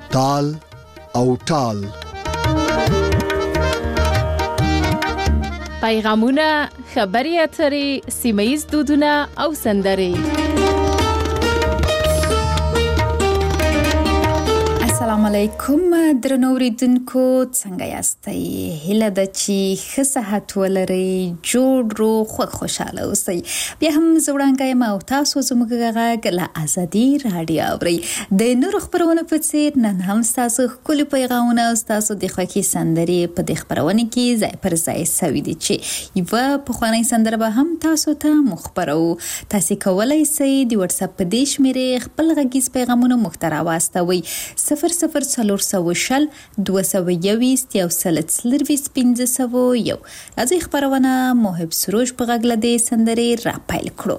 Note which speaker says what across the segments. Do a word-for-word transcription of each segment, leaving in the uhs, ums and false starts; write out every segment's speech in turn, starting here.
Speaker 1: تال او ټال.
Speaker 2: پیغامونه، خبري اترې، سیمه‌ییز دودونه او سندرې.
Speaker 3: السلام علیکم درنو اوریدونکو، څنګه یاستئ؟ هیله ده چې ښه صحت ولرئ، جوړ روغ خوږ خوشحاله اوسئ. بیا هم زه وړاندې یم او تاسو زموږ غږ له ازادي راډیو اورئ. د نورو خپرونو په څېر نن هم ستاسو ښکلي پیغامونه او ستاسو د خوښې سندرې په دې خپرونه کې ځای پر ځای سوي دي چې یوه پخوانۍ سندره به هم تاسو ته موږ خپروو. تاسې کولی سئ د وټساپ په دې شمېرې خپل غږیز پیغامونه موږ ته راواستوئ. صفر صفر څلور سوه شل دوه سوه یویست یو سل څلرویشت پنځه سوه یو. راځئ خپرونه محب سروش په غږ له دې سندرې را پیل کړو.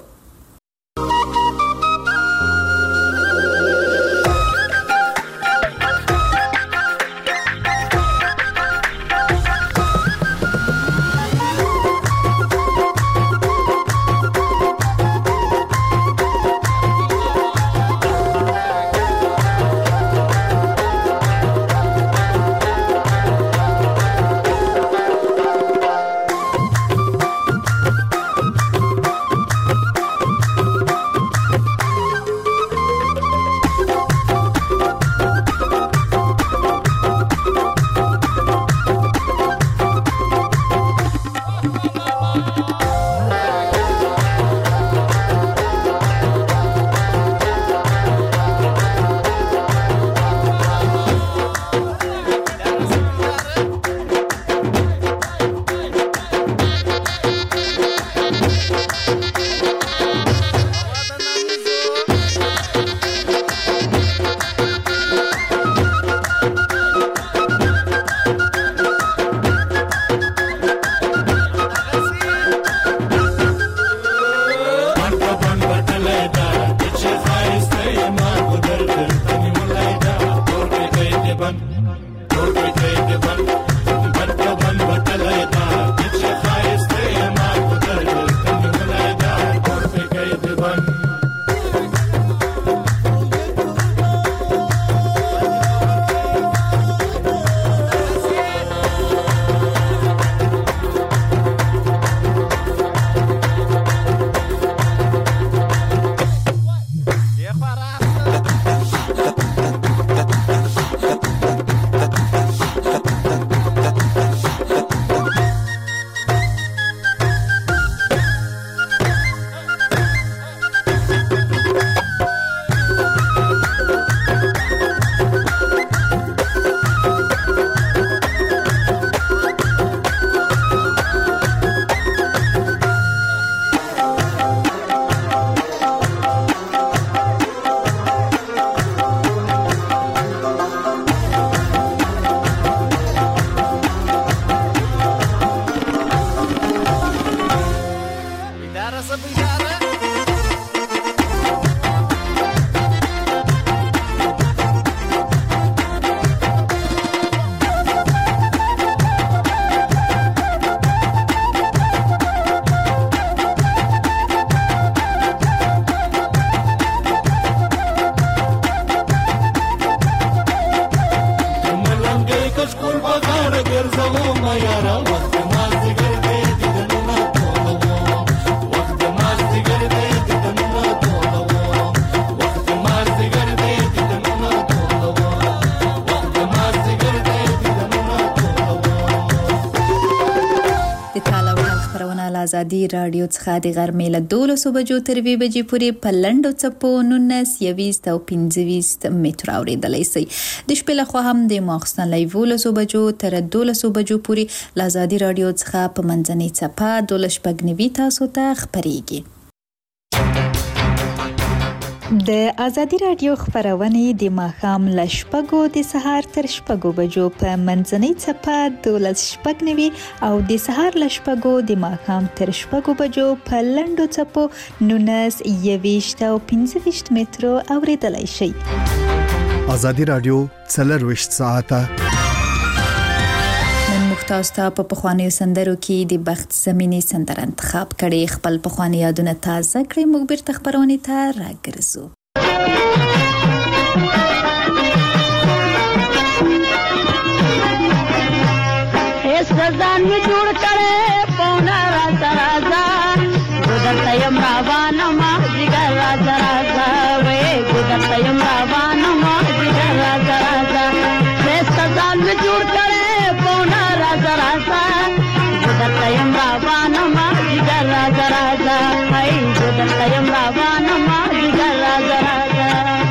Speaker 3: ازادي رادیو څخه د غرمې له دولسو بجو تر یوې بجې پورې په لنډو څپو نولس، یویشت او پنځه ویشت متره اورېدلی سئ. د شپې لخوا هم د ماخوستن له یولسو بجو تر دولسو بجو پورې له ازادي رادیو څخه په منځنۍ څپه دولس شپږ نوي تاسو ته خپرېږي. د ازادي رادیو خبرونه د ماښام له شپږو د سهار تر شپږو بجو په منځنۍ څپه دولس شپږ نوي او د سهار له شپږو د ماښام تر شپږو بجو په لنډو څپو نولس، یویشت او پنځه ویشت مترو اورېدلی شئ.
Speaker 1: ازادي رادیو څلرویشت ساعته
Speaker 3: تاسو ته په پخوانیو سندرو کې د بخت زمینی سندره انتخاب کړي. خپل پخوانی یادونه تازه کړئ. موږ بیرته خبرونه ته راګرځو.
Speaker 4: می جوړ کړې پونه راځه راځه ګودرته یم روانه ما جګر راځه راځه وې ګودرته یم روانه ما جګر راځه راځه دسته ځان می جوړ کړې پونه راځه راځه ګودرته یم روانه ما جګر راځه راځه هی ګودرته یم روانه ما جګر راځه راځه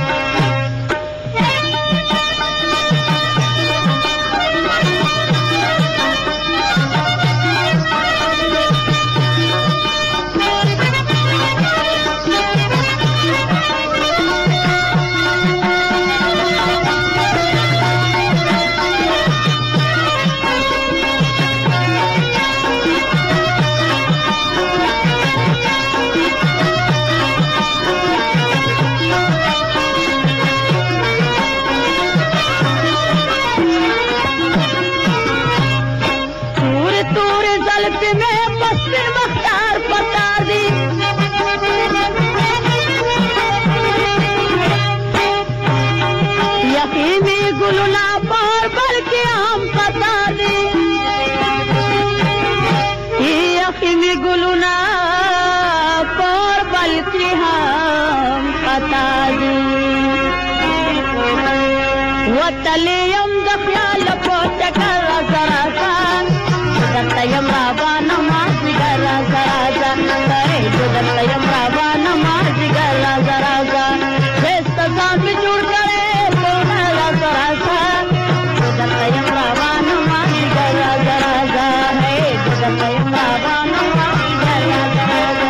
Speaker 4: وتلیم د خیال په چکر راځه راځه ګودرته یم روانه ما جګر راځه راځه ګودرته یم روانه ما جګر راځه راځه دسته ځان مې جوړ کړې پونه راځه راځه ګودرته یم روانه ما جګر راځه راځه ګودرته یم روانه ما جګر راځه راځه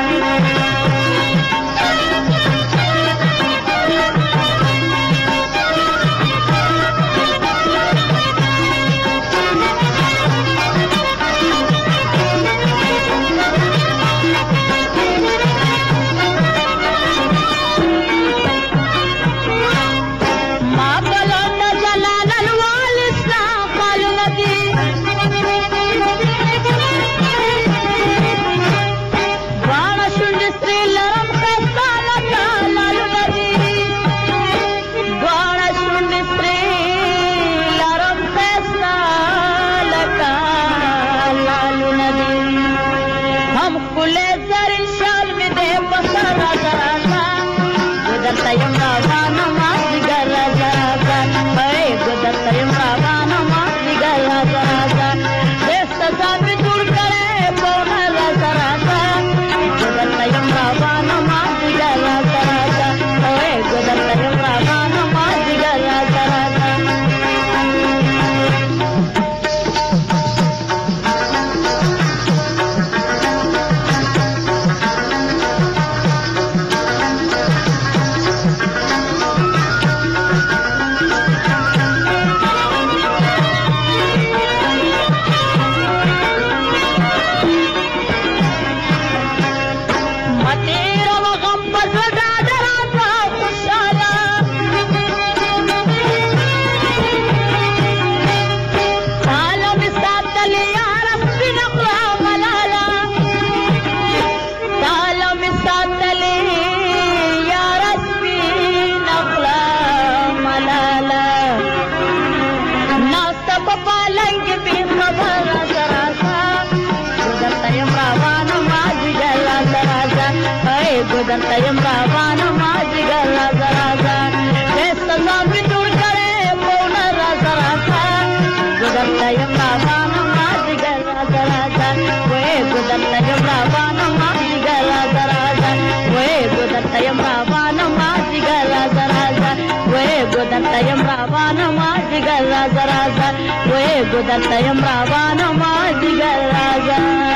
Speaker 4: ګودرته یم روانه ما جګر راځه راځه دسته ځان مې جوړ کړې پونه راځه راځه ګودرته یم روانه ما جګر راځه راځه وې ګودرته یم روانه ما جګر راځه راځه وې ګودرته یم روانه ما جګر راځه راځه وې ګودرته یم روانه ما جګر راځه راځه وې ګودرته یم روانه ما جګر راځه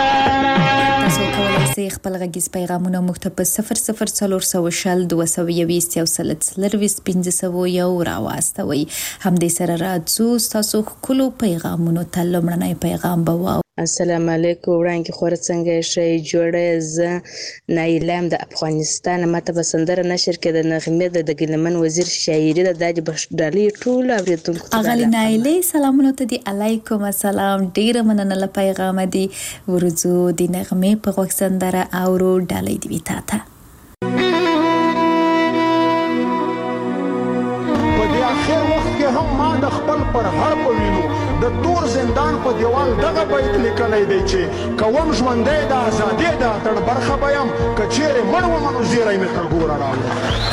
Speaker 3: تاسو کولای شئ خپل غږیز پیغامونه موږ ته په صفر صفر څلور سوه شل دوه سوه یویشت یو سل څلرویشت پنځه سوه یو راواستوئ. همدې سره راځو ستاسو ښکلو پیغامونو ته. لومړنی پیغام به واورو.
Speaker 5: السلام علیکم وړاندې خوره څنګه شي جوړه زه نایلام د افغانستان ماته به سندره نشر کې د نغمې د ګلمن وزیر شاعري د داج بشډالي ټول اوریدونکو ته
Speaker 3: اغلی نایلې سلامونه ته دی. علیکم السلام. ډیره مننه له پیغام دی. ورځو د نغمې په غوږ سندره اورو ډالۍ دی تا ته.
Speaker 6: په دې اخر وخت کې هم ما د خپل پر هړ په وینو د تور زندان په دیوال دغه بیت لیکلی دی چې کوم ژوندی د ازادۍ د اتڼ برخه به یم که چیرې مړ ومه نو زیری مې تر ګوره راوړه.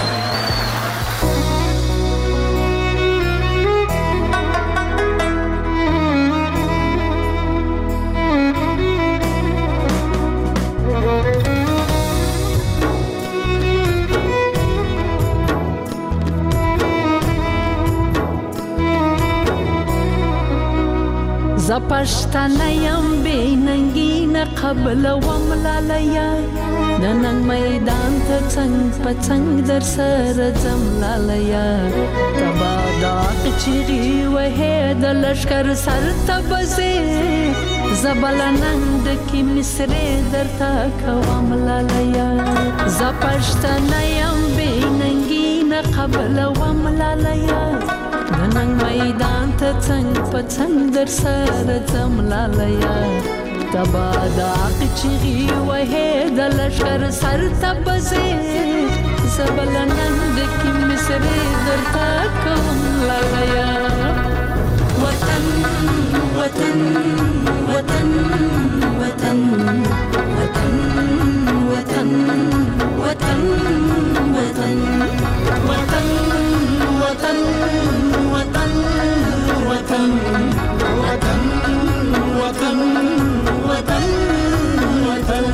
Speaker 7: ز پښتنه یم بې ننګي نه قبلوم لالیه د ننګ میدان ته څنګ په څنګ در سره ځم لالیه ته به داغ چیغې وهې د لښکر سر ته به ځې زه به له ننګ ډکې مصرې درته کوم لالیه زه پښتنه یم بې ننګي نه قبلوم لالیه د ننګ میدان ته څنګ په څنګ در سره ځم لالیه ته به داغ چیغې وهې د لښکر سر ته به ځې زه به له ننګ ډکې مصرې درته کوم لالیه وطن وطن وطن وطن وطن وطن وطن وطن وطن وطن وطن وطن وطن وطن وطن وطن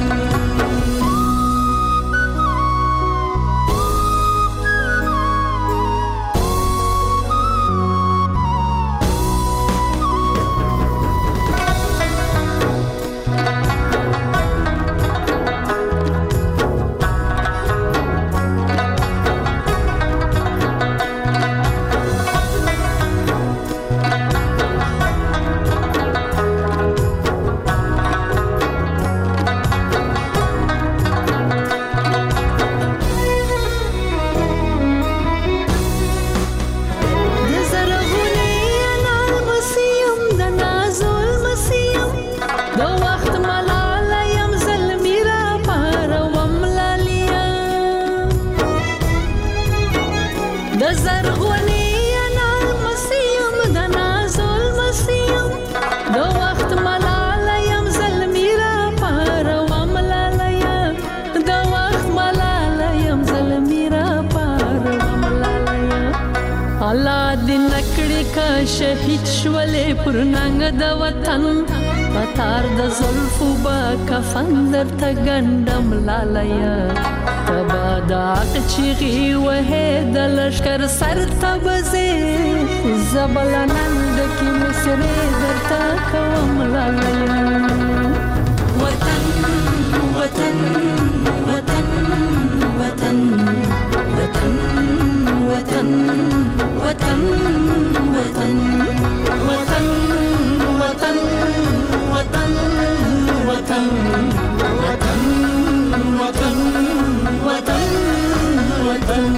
Speaker 7: شهید شولې پر ننګ د وطن پتار د زلفو به کفن درته ګنډم لالیه ته به داغ چیغې وهې د لښکر سر ته به ځې زه به له ننګ ډکې مصرې درته کوم لالیه وطن وطن وطن وطن وطن وطن وطن وطن وطن وطن وطن وطن وطن وطن وطن وطن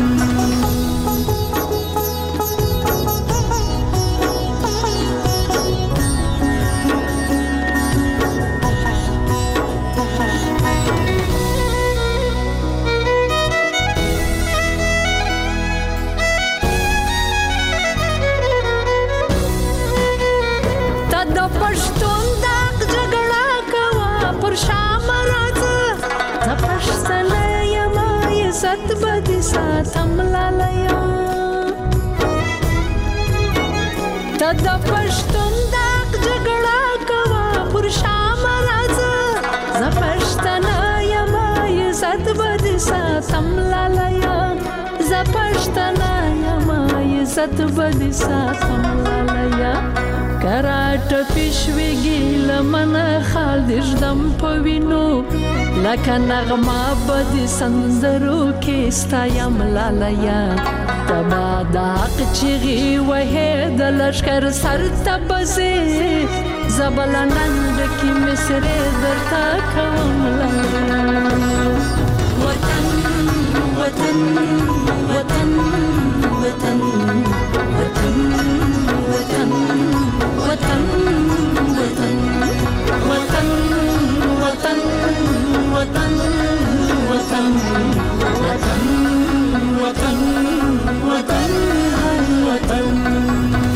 Speaker 7: ته د پښتون داغ جګړه کوه پر شام راځه زه پښتنه یم عزت به دې ساتم لالیه زه پښتنه یم عزت به دې ساتم لالیه کراټ پیشویږي لمنه خال دې ژدم په وینو لکه نغمه به دې سندرو کې ستایم لالیه ته به داغ چیغې وهې د لښکر سر ته به ځې زه به له ننګ ډکې مصرې درته کوم لالیه وطن وطن وطن وطن وطن وطن وطن وطن وطن وطن وطن وطن وطن وطن وطن وطن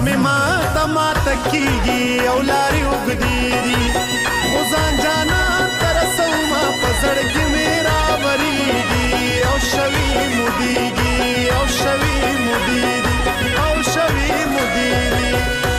Speaker 8: مې ماته ماته کېږي او لارې اوږدې دي خو ځان جانان ته رسومه په زړګي مې راورېږي او شوي مودېږي او شوي مودېږي او شوي مودېږي.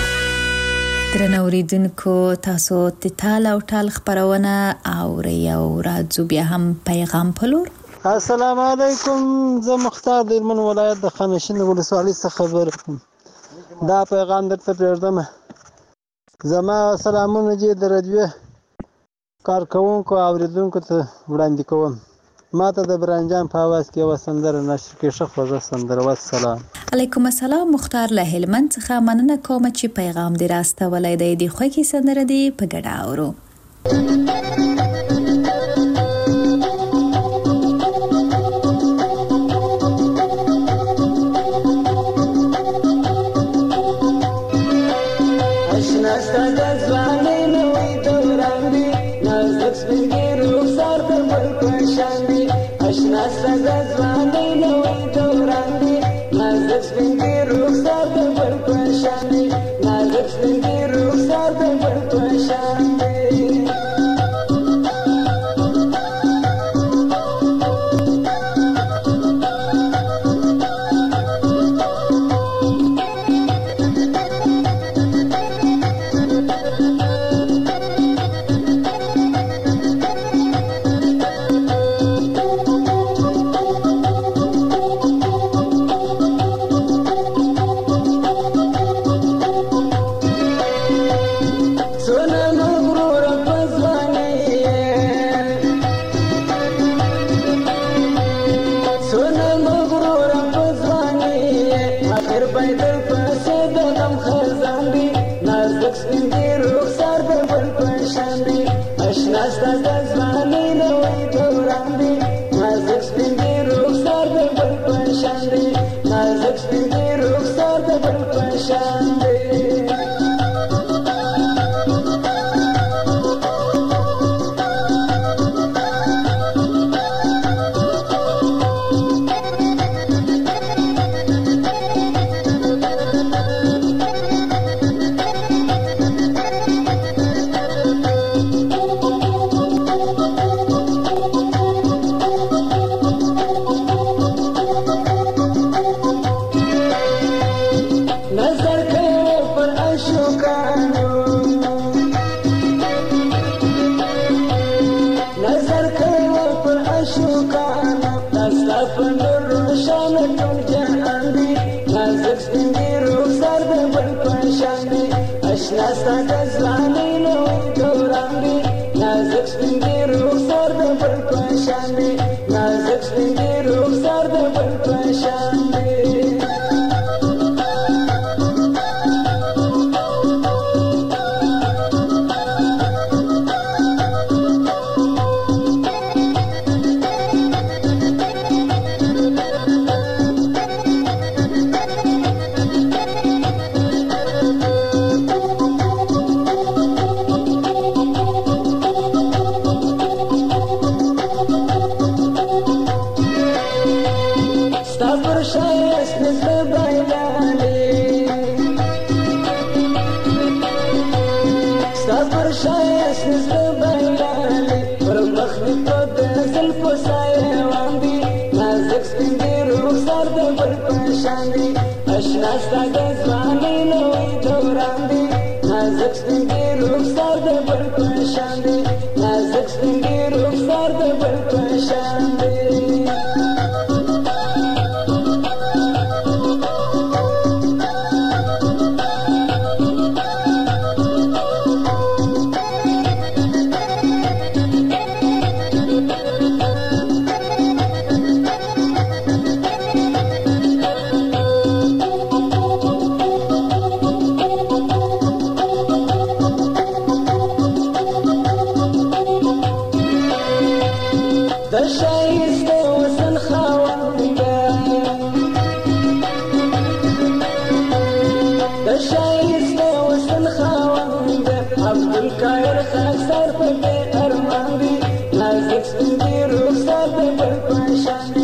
Speaker 3: درنو اوریدونکو تاسو د تال او ټال خبرونه اورئ او راځو بیا هم پیغام په لور.
Speaker 9: السلام علیکم، زه مختار د هلمند ولایت د خانشین ولسوالۍ څخه خبر کوم. دا پیغام درته پرېږدم. زما سلامونه دې د رادیو کارکوونکو او اوریدونکو ته وړاندې کوم. ما ته د برانجان په اواز کې یوه سندره نشر کړي، ښه خوږه سندره. والسلام.
Speaker 3: علیکم السلام. مختار له هلمند څخه مننه کوم چې پیغام دې راستولی دی. د خوږې سندره دې په ګډه اورو.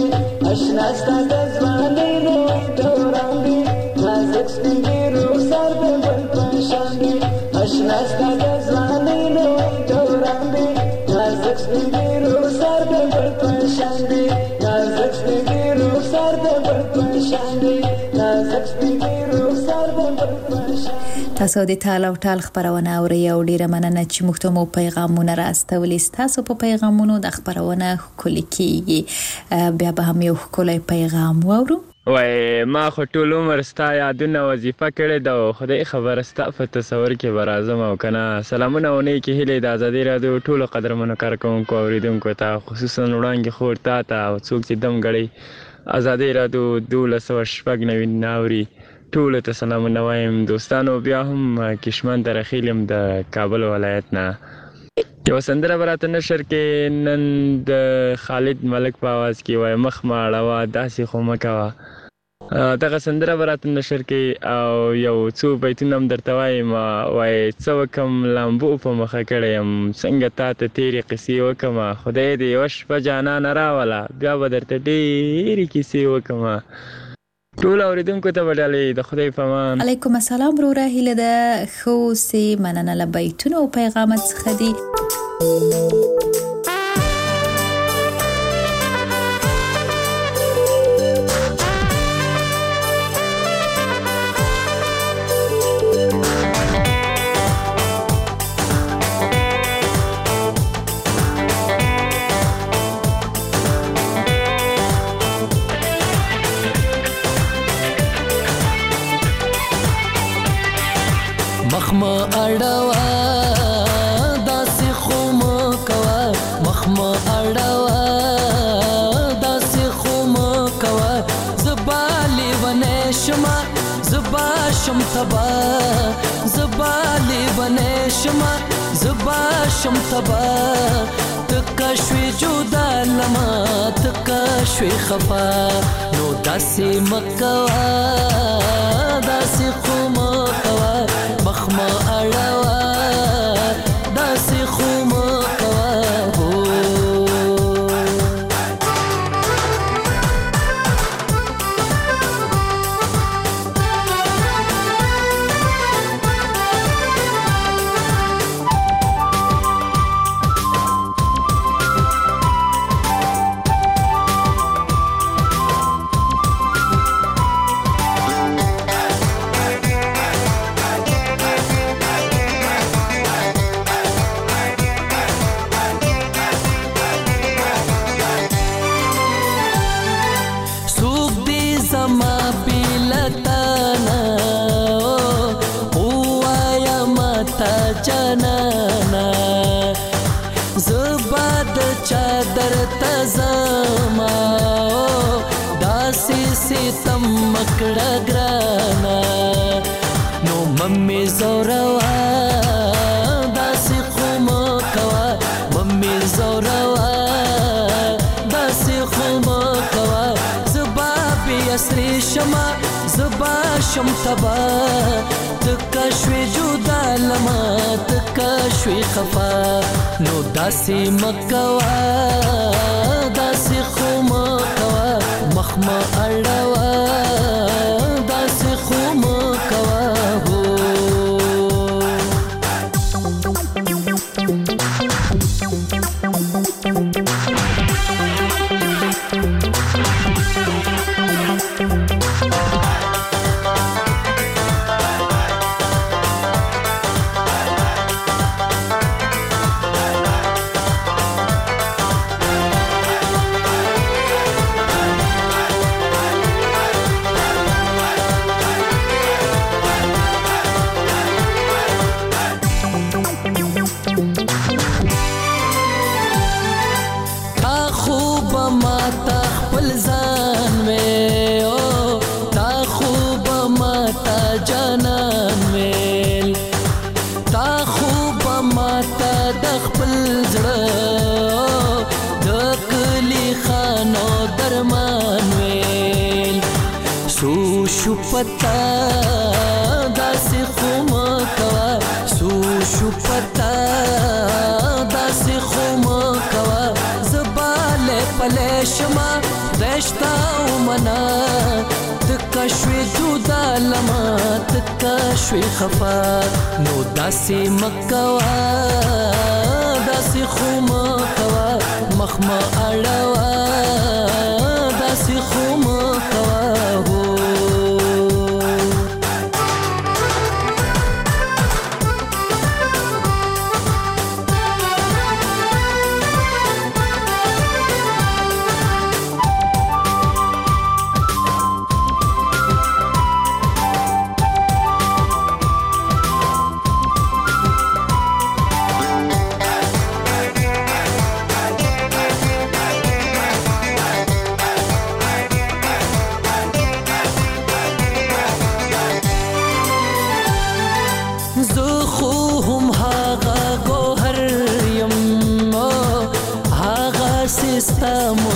Speaker 10: Ashna sta da zvane no dooran di, nazak spindi rukhsar
Speaker 3: تاسو د ټال او ټال خبرونه اورئ او ډیره مننه چې موږ ته مو پیغامونه راستولي. تاسو په پیغامونو د خبرونه ښکلي کیږي. بیا به هم یو ښکلی پیغام واورو.
Speaker 10: وای ما خو ټول عمر ستا یادونه وظیفه کړې ده، خدای خبره ستا په تصور کې به راځم او که نه. سلامونه او نیکې هیلې د ازادي راډیو ټولو قدرمنو کارکوونکو اورېدونکو ته، خصوصا وړاندې خور تا ته او څوک چې دم ګړی ازادي راډیو دولس سوه شپږ نوي ناوري ټولو ته سلامونه وایم. دوستانو بیا هم کشمن ته رخیل یم د کابل ولایت نه. یو سندره به راته نشر کې نن د خالد ملک په آواز کې وای مخ مه اړوه داسې خو مه کوه. دغه سندره به راته نشر کې او یو څو بیتونه هم درته وایم. وای څه وکړم لامبو په مخه کړی یم، څنګه تا ته تېرې قصې وکړمه، خدای دې یوه شپه جانانه راوله بیا به درته ډېرې کیسې وکړمه. ټول اوریدونکو ته وډالې د خدای په امان.
Speaker 3: علیکم السلام وروره، هیله ده ښه اوسې. مننه له بیتونو او پیغامات څخه دي.
Speaker 11: مخما اړوا داسې خو مه کوه، مخما اړوا داسې خو مه کوه، زه به لیونی شمه زه به شم تبا، زه به لیونی شمه زه به شم تبا. تکه شوې جدا لمه تکه شوې خفا، نو داسې مه کوه داسې خو مه کوه، مخما اړوا داسې خو مه کوه. جانانا زبا د چادر تزما داسې ستم مکړه ګرانا، نو ممي زوروا داسې خو مه کوه، ممي زوروا داسې خو مه کوه. زبا بې اسرې شمه زبا شم تبا، تکه شوې جدا لمه تکه شوې خفا، نو داسې مه کوه داسې خو مه کوه، مخ مه اړوه داسې خو مه کوه. پتا داسې خو مه کوه، سو شو پتا داسې خو مه کوه. زه به لی پلی شمه رشته ومنه، تکه شوې جدا لمه تکه شوې خفا، نو داسې مه کوه داسې خو مه کوه، مخ مه اړوه داسې خو مه کوه.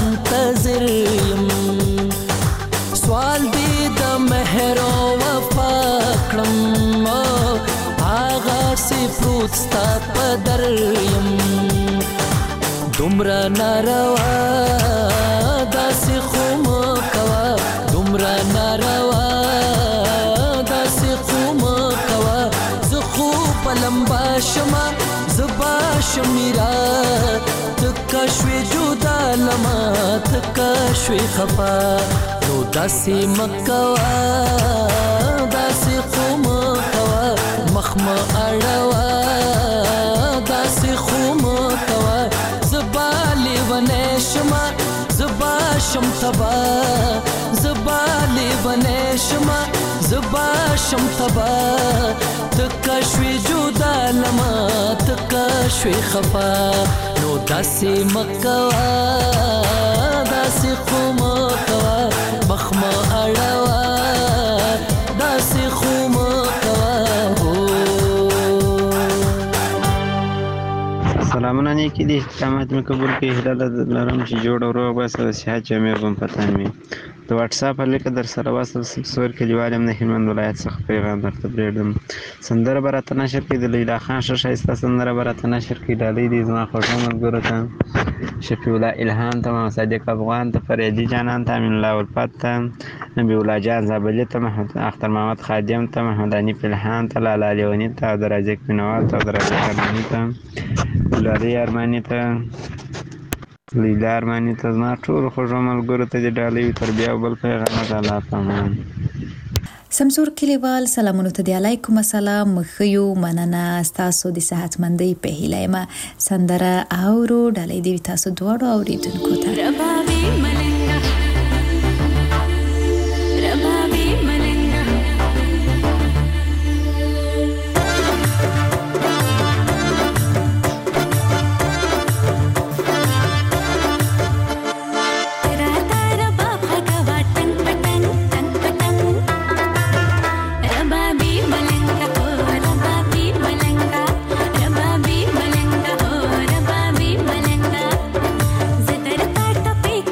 Speaker 11: منتظر یم سوال دې د مهر او وفا کړم آغا سی پروت ستا په در یم دومره ناروا داسې خو مه کوه دومره ناروا داسې خو مه کوه زه خو په لمبا شمه زه به شمیرا تکه شوې جدا لمه تکه شوې خفا نو داسې مه کوه داسې خو مه کوه مخ مه اړوه داسې خو مه کوه زه به لیونی شمه زه به شم تبا زه به لیونی شمه زه به شم تبا تکه شوې جدا لمه تکه شوې خفا نو داسې مه کوه داسې خو مه کوه مخ مه اړوه داسې خو مه کوه
Speaker 12: سلامونه نیکي دي احترامات مې قبول کړي هیله لرم چې جوړ او روغ بس او صحت جامع به په تن وي د واتساپ هلکه در سره وصل سور کلیوال یم د هلمند ولایت څخه پیغام درته پرېږدم سندره به راته نشر کړي د لیلا خان ښه ښایسته سندره به راته نشر کړي ډالۍ دي زما خوږو ملګرو ته شفیع الله الهام ته محمد صادق افغان ته فریدي جانان ته امین الله الفت ته نبی الله جان زابلي ته اختر محمد خادم ته محمد حنیف الهام ته لالا لیوني ته عبدالرزاق بینوال ته عبدالرزاق ارماني ته ګلالۍ ارماني ته لیلا ارماني ته زما ټولو خوږو ملګرو ته دې ډالۍ وي تر بیا بل پیغامه د الله په امان
Speaker 3: سمسور کلیوال سلامونو ته دی علیکم السلام خیو مننه تاسو د صحتمندۍ په هیله یم سندره اورو ډالۍ دی تاسو دواړو اوریدونکو ته ربابي ملنګا ربابي ملنګا
Speaker 13: Pick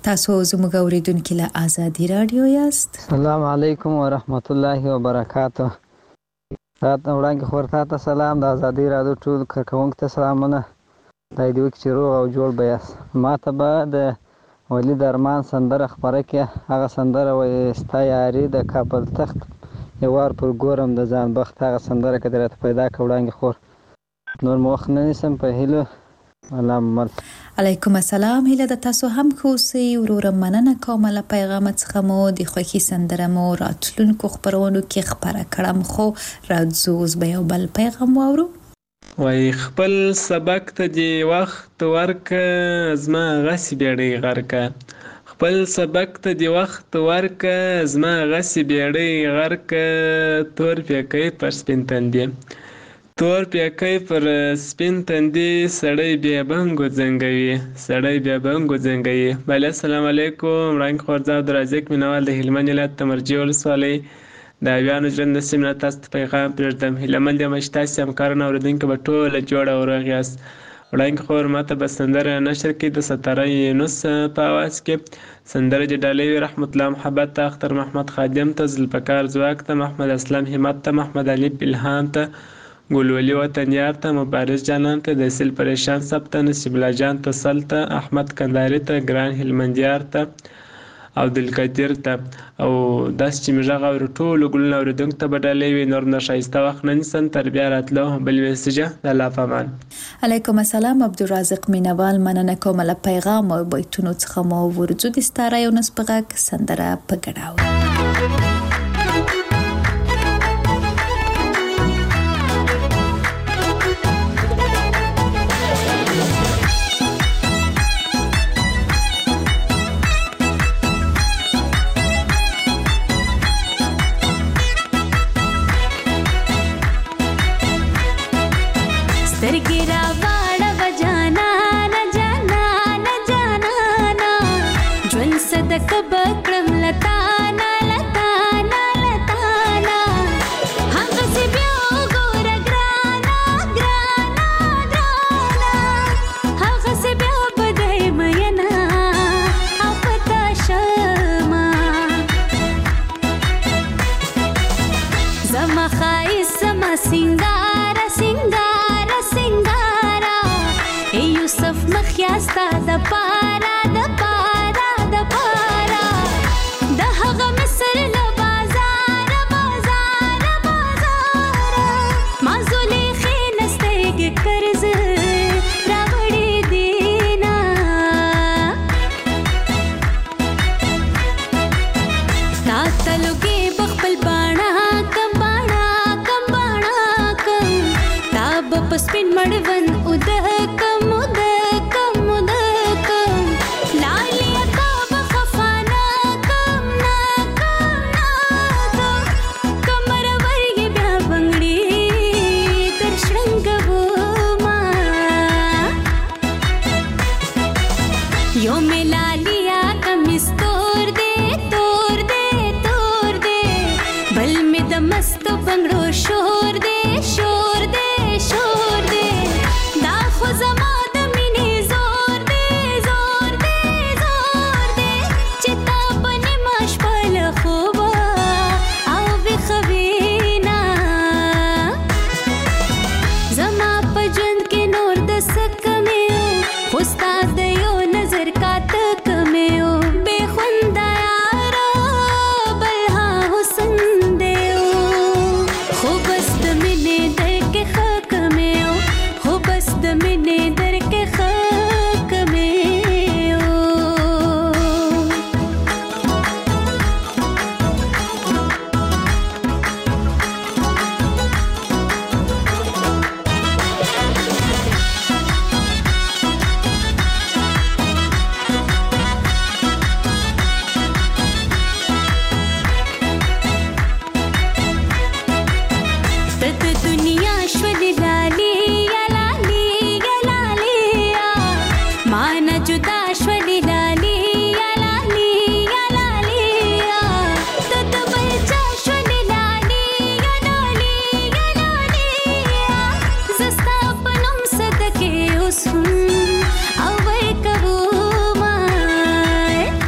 Speaker 3: تاسو زموږ اوریدونکو له آزادي رادیو یاست.
Speaker 9: السلام علیکم ورحمت الله وبرکاته. تاسو وړاندې خورته ته سلام د آزادي رادیو ټول کارکونکو ته سلامونه. دا دوی چې روغ او جوړ بیاست. ما ته به د ولید ارمان سندره خبره کې هغه سندره وایي ستا یاري د کابل تخت یو وار پر ګورم د ځان بخت هغه سندره که درته پیدا کړه وړاندې خور. نور مو وخت نه نیسم په هیلو. علام
Speaker 3: علیکم السلام. هیله د تاسو هم خوسي وروره مننه کوم له پیغام څخه مو د خوښي سندره مو راتلونکو خبرونو کې خبره کړم خو راځو به یو بل پیغام واورو.
Speaker 13: وای خپل سبق ته دی وخت ورکه زما غسی بیړی غرکه خپل سبق ته دی وخت ورکه زما غسی بیړی غرکه تور پیکې پر سپین تندې تور پیکې پر سپین تندې سړی بیا بنګو زنګوي سړی بیا بنګو زنګوي. بله السلام علیکم. وړاندې خورځا درازک مینوال د هلمند ولایت تمرجي ولسوالۍ د اویانو ژوند نصیب نه تاسو ته پیغام پرېږدم. هیلهمند یم چې تاسې همکاران اورېدونکي به ټوله جوړه او روغ یاست. وړاندې خور ماته به سندره نشر کړي د ستاره یونس په اواز کې. سندره د ډالۍ وي رحمت الله محبت ته، اختر محمد خادم ته، ذوالفقار ځواک ته، محمد اسلم همت ته، محمد علي الهام ته، ګلولي وطن یار ته، مبارز جانان ته، د سیل پریشان سب ته، نصیب الله جان ته، سل ته، احمد کنداري ته، ګران هلمندیار ته او دلقدیر ته او داسې چې مې غږ اوري ټولو ګلونه اورېدونکو ته به ډالۍ وي. نور نه ښایسته وخت نه نیسم تر بیا راتلو. بل میسجه د الله په امان.
Speaker 3: علیکم السلام. عبدالرازق مینوال مننه کوم له پیغام او بیتونو څخه مو ورځو د ستاره یونس په غږ سندره په ګډاو.
Speaker 14: سنگارا سنگارا سنگارا ای یوسف مخیاستا د پارا د پارا د پارا د هغه مصر له بازار بازار بازار ما زلیخی نستیګ قرض راوړی دینا تا تلګي بخپل باڼه سپین مړون ودکم ودکم ودکم لالی اکاب خفانا کم نا کم نا کمر ورگی بیا بنگڑی در شرنگو ما یو میں لالیا کمیس تور دے تور دے تور دے بل میں دمست بنگڑو شور دے شور دے شور دے دا خو زما د مینې زور دے زور دے زور دے چې تا په نیمه شپه له خوبه او ویښوي نه زما په ژوند کې نور د څه کمې و خو ستا د یو نظر کاته کمې و بې خونده یاره بل ها حسن دی خو بس د مینې در کې ښه د مینې در کې ښه کمې ته د دنیا شولې لالي جدا شولی لالی یا لالی یا لالی تو تو بل چا شولی لالی یا لالی یا لالی زستا پنم صدقے اسم او وی کبو مائے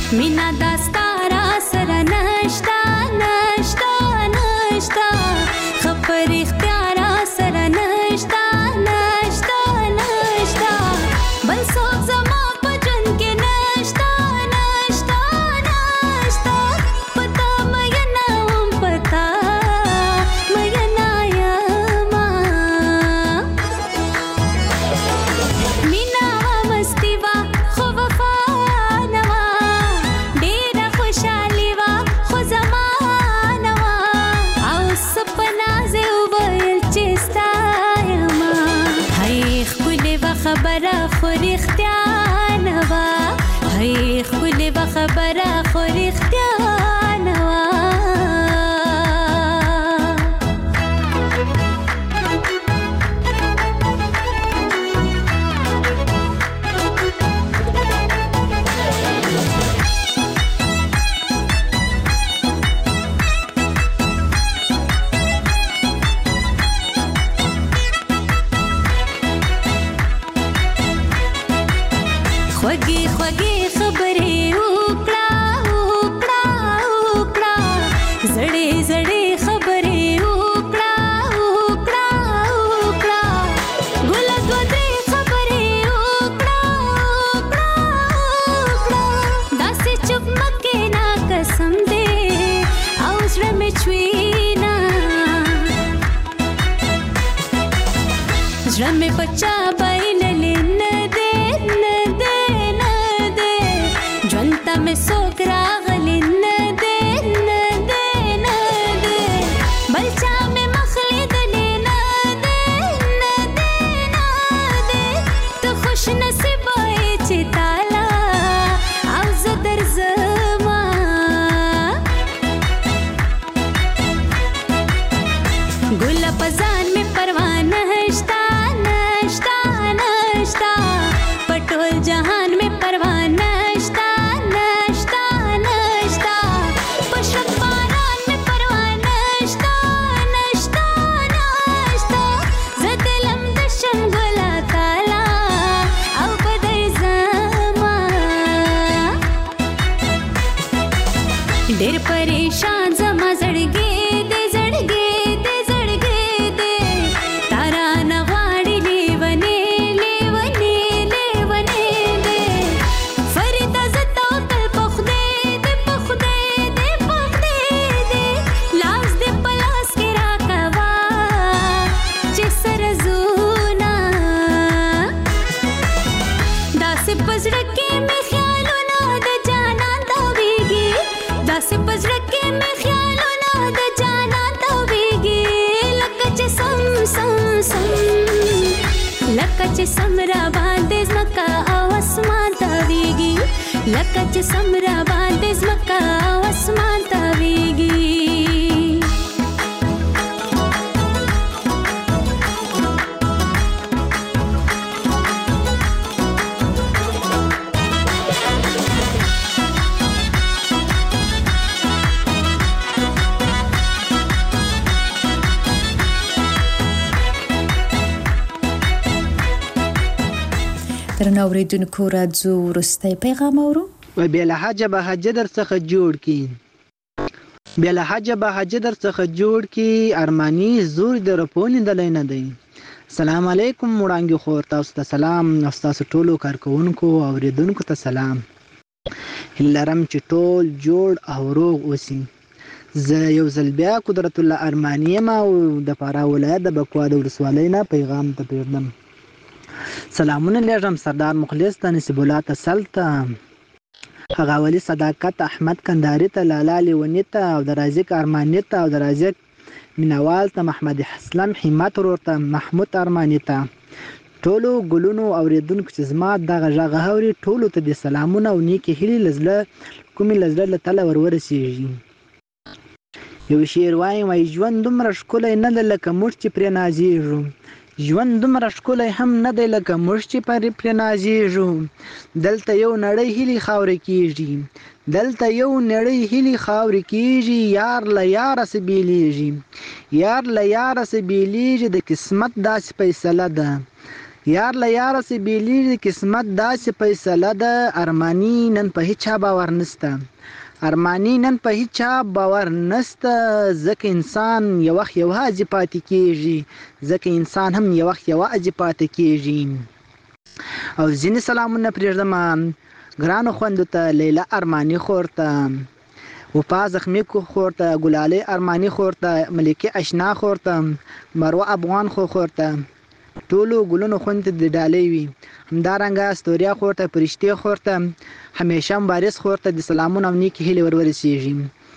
Speaker 14: مینا داستا را سره نشتا نشتا نشتا خبر اختیار سره نشتا نشتا نشتا بل څوک زما په ژوند کې نشتا نشتا نشتا پتا مینه هم پتا مینه یما مینا مستی وا خو وفا نه وا ډېره خوشحالي وا خو زمانه وا او سپنا زه وویل چې ستا یما هی ښکلې وه خبره خو رښتیا نه وه هی ښکلې وه خبره خو رښتیا نه وه خوږې خوږې خبرې وکړه وکړه وکړه زړې زړې خبرې وکړه وکړه وکړه ګله دوه درې خبرې وکړه وکړه وکړه داسې چوپ مه کښېنه قسم دی او زړه مې چوينه زړه مې په چا بایللې نه دی نه دی نه دی ژوند ته مې څوک راغلی نه دی نه دی نه دی بل چا مې مخ لیدلی نه دی نه دی نه دی ته خوش نصیبه یې چې تاله او زه درځمه ګله په ځان مې پروا نشته نشته نشته په ټول جهان مې پروا نشته نشته نشته په شک باران مې پروا نشته نشته نشته زه دلم د شم ګله تاله او به درځمه ډېر پریشان زما زړګی دی زړګی دی زړګی دی تارا نه غواړي لیونې لیونې لیونې دی فریده زه توکل په خدای دی په خدای دی په خدای دی لاس دې په لاس کې راکوه چې سره زونه داسې په زړه کې مې خیالونه د جانان تاویږي داسې په زړه کې مې خیالونه د جانان تاویږي لکه چې سم سم سم لکه چې سم را باندې ځمکه او اسمان تاویږي لکه چې سم را باندې ځمکه او اسمان تاویږي
Speaker 3: درنو اوریدونکو راځو وروستی پیغام اورو
Speaker 15: بیا له حجه به حجه در څخه جوړ کی بیا له حجه به حجه در څخه جوړ کی ارمانی زور د رپون دلای نه دی سلام علیکم وړاندې خور تاسو ته سلام تاسو ټولو کارکونکو او اوریدونکو ته سلام لرم چې ټول جوړ او روغ اوسئ زه یو ځل بیا قدرت الله ارمانی یم او د فراه ولایت د بکوا د ولسوالۍ نه پیغام ته پیغام سلامونه لیږم سردار مخلص ته نصیب الله ته سل ته هغه ولي صداقت احمد کنداري ته لالا لیوني ته او د رازق ارماني ته او د رازق مینوال ته محمد اسلام همت ورور ته محمود ارماني ته ټولو ګلونو اوریدونکو چې زما دغه غږ اوري ټولو ته د سلامونه او نیکې هیلې لزله کومې لزله له تله ورورسېږي یو شعر وایم وایي ژوند دومره ښکلی نه ده لکه موږ چې پرې نازېږو ژوند دومره ښکلی هم نه دی لکه موږ چې پرې نازېږو دلته یو نړۍ هیلې خاورې کېږي دلته یو نړۍ هیلې خاورې کېږي یار له یاره څه بیلیږي یار له یاره څه بیلیږي د قسمت داسې فیصله ده یار له یاره سي بیلیږي قسمت داسې فیصله ده ارماني نن په هیچا باور نسته ارماني نن په هیچا باور نسته ځکه انسان یو وخت یوازې پاتې کېږي ځکه انسان هم یو وخت یوازې پاتې کېږي او ځینې سلامونه پرېږدم ګرانو خویندو ته لیلا ارماني خور ته وفا زخمي خور ته ګلالۍ ارماني خور ته ملکې اشنا خور ته مروه افغان خو خور ته ټولو ګلونو خوند ته د ډالۍ وي همدارنګه استوریا خور ته فرشتې خور ته همیشه مبارز خور ته د سلامونه او نیکې هیلې ور ورسېږي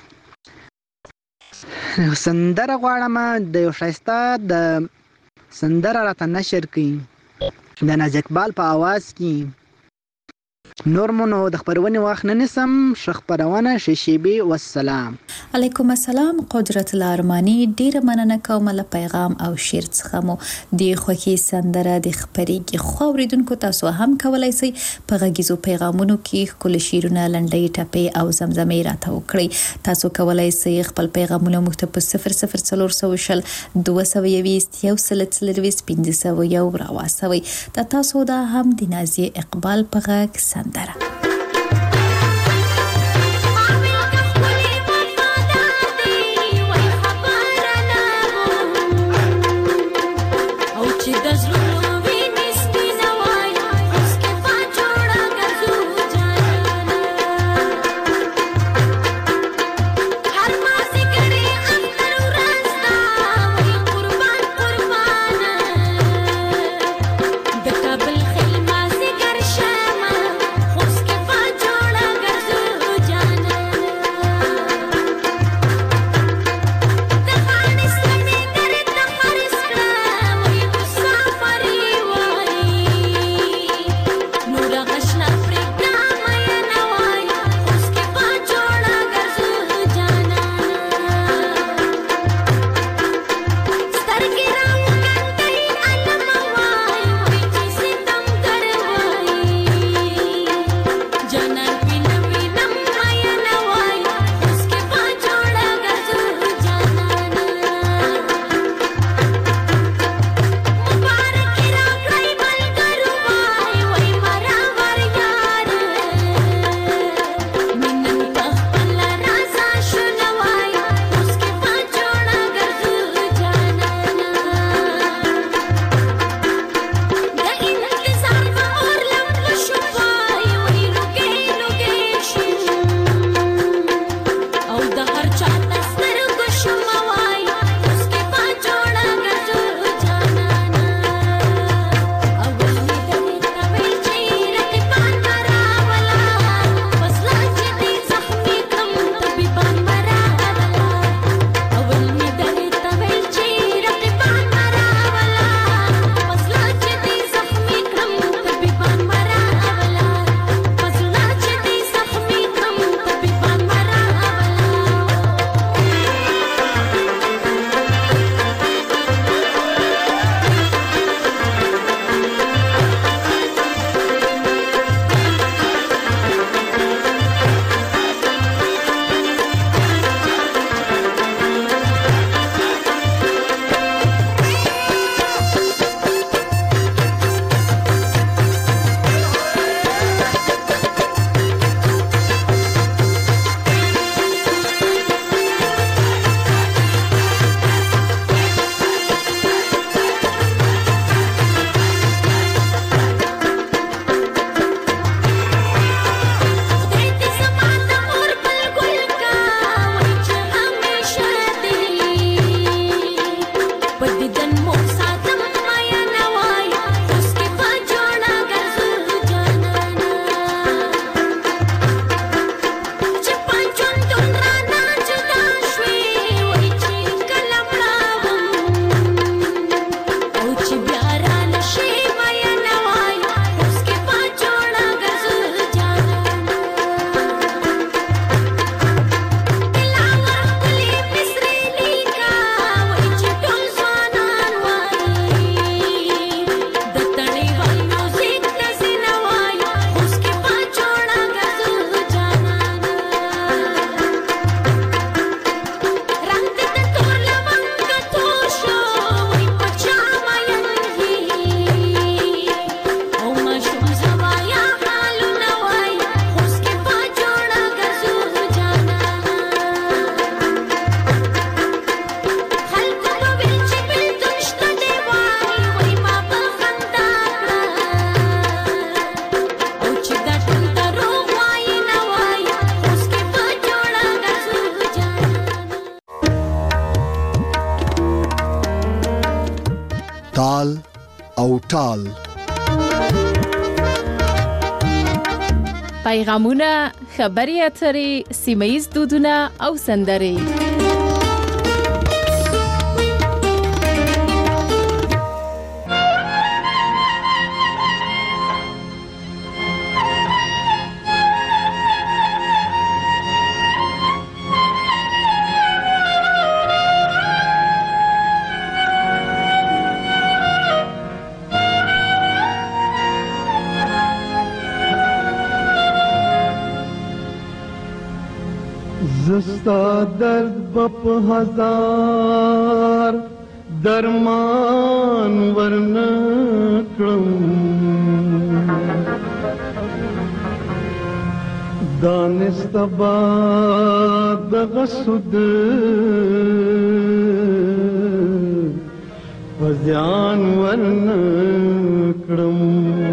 Speaker 15: سندره غواړم د یو ښایسته د سندره راته نشر کړي د ناز اقبال په اواز کې نور مو نو د خبرونې وخت نه نیسم ښه خپرونه ښه شیبې والسلام
Speaker 3: علیکم السلام قدرت الارمانی ډیره مننه کوم له پیغام او شعر څخه مو د خوښي سندره د خبرېږي خو اوریدونکو تاسو هم کولای شئ په غږیزو پیغامونو کې خپل شعرونه لنډۍ ټپې او زمزمې راته وکړئ تاسو کولای شئ خپل پیغامونه موږ ته په صفر صفر څلور سوه شل دوه سوه یویشت یو سل څلرویشت پنځه سوه یو راواستوئ دا تاسو دا هم د نازیې اقبال په غږ سندره
Speaker 14: د کابل خیمه زګر شمه خوش کې
Speaker 1: او ټال.
Speaker 2: پیغامونه، خبري اترې، سیمه‌ییز دودونه او سندرې.
Speaker 8: زستا درد بپ ہزار درمان ورنکړم دانست با دغه سود وزیان ورنکړم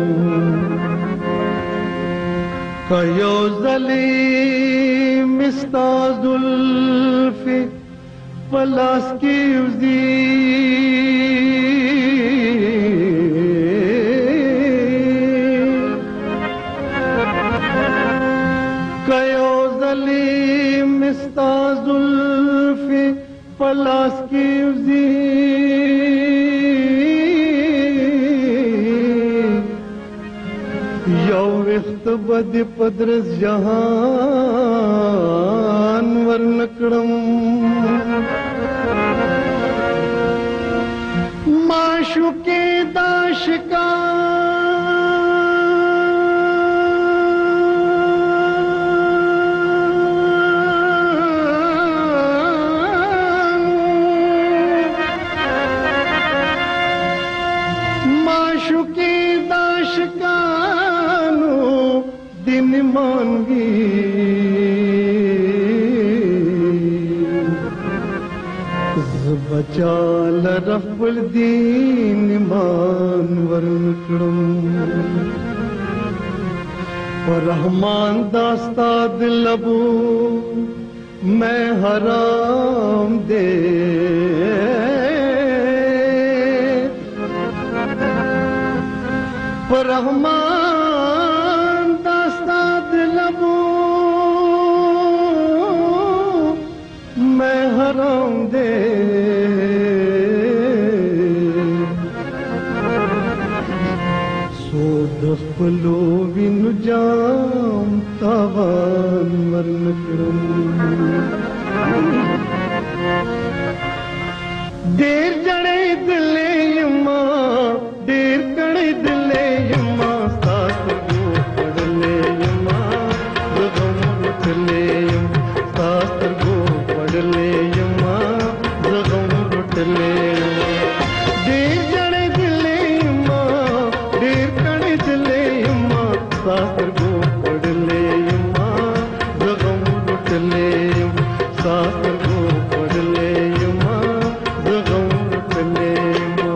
Speaker 8: که یو ځلې ستا زلفی پلاس کی وزی کیو ظلیم ستا زلفی پلاس کی وزی یو وخت بد پدرس جهان ورنکړم معشوقې د عاشقانو معشوقې د عاشقانو دین مانگی زبچال رب الدین مان ورنکړم پر رحمان داستا دلبو میں حرام دے پر رحمان داستا دلبو میں حرام دے سو دخلو وینو جام تاوان ورنکړم دیر جړې دلې یما دیر کړې دلې یما ساتو پړلې یما زغم رټلې یم ساتو پړلې یما زغم رټلې دیر جړې دلې یما دیر کړې دلې یما ساتو پړلې یما زغم رټلې یم ساتو پړلې یما زغم رټلې یما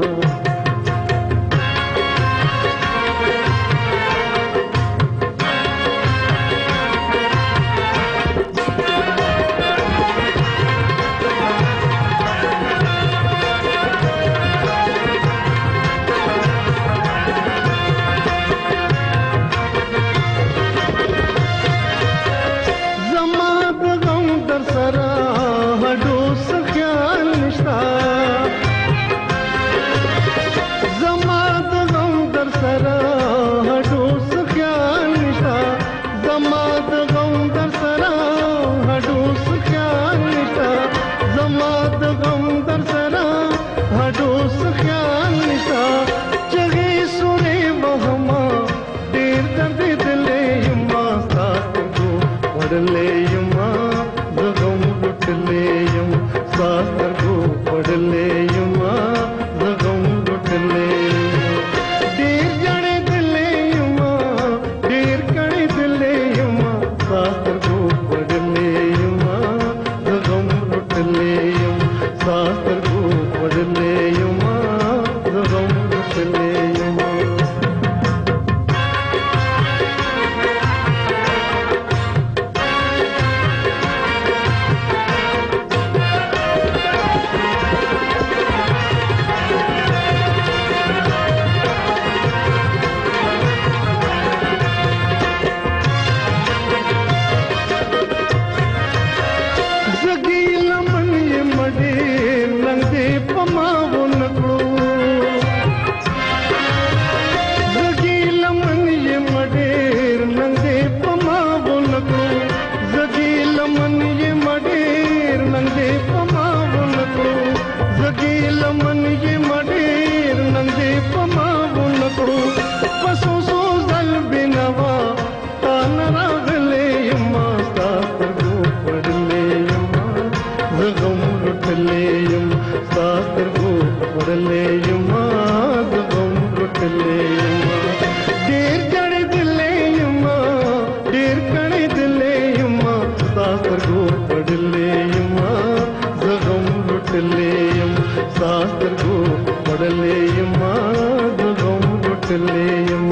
Speaker 8: لټلې يم ساسترګو وړلې يم د غم لټلې يم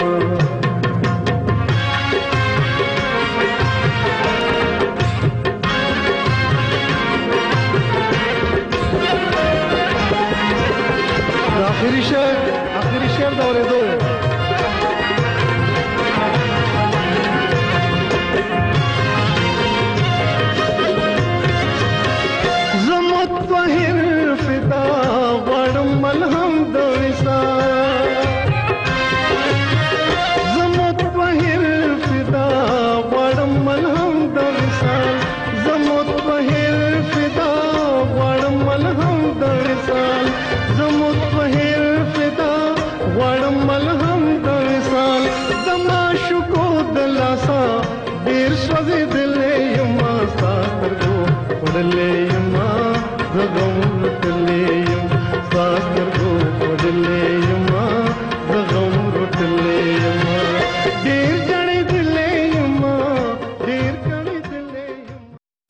Speaker 8: آخری شعر آخری شعر دا اورېدو زموت بهر فدا غواړم ملهم د وصال زموت بهر فدا غواړم ملهم د وصال زموت بهر فدا غواړم ملهم د وصال زموت بهر فدا غواړم ملهم د وصال زما شکو د لاسا ډیر سوځېدلې یم ستا سترګو وړلې